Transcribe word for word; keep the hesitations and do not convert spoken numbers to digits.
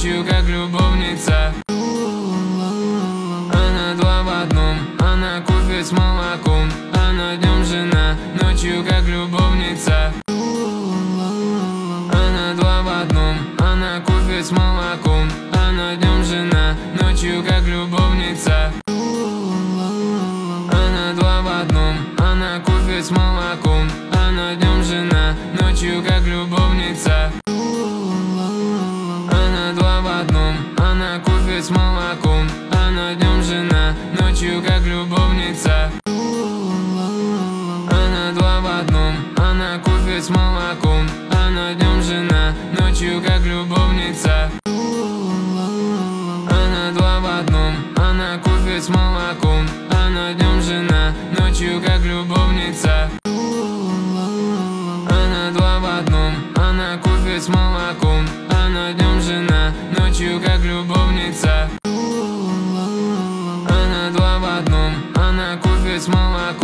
ночью как любовница. Она два в одном, она кофе с молоком. Она днем жена, ночью как любовница. Она два в одном, она кофе с молоком. Она днем жена, ночью как любовница. Она два в одном, она кофе с молоком. Она днем жена, ночью как любовница. Она два в одном, она кофе с молоком. Она днем жена, ночью как любовница. Она два в одном, она кофе с молоком. Она днем жена, ночью как любовница. Она два в одном, она кофе с молоком. Она днем жена, ночью как любовница. Она два в одном, она кофе с молоком. Она днем жена, ночью как любовница. Она два в одном, она кофе с молоком.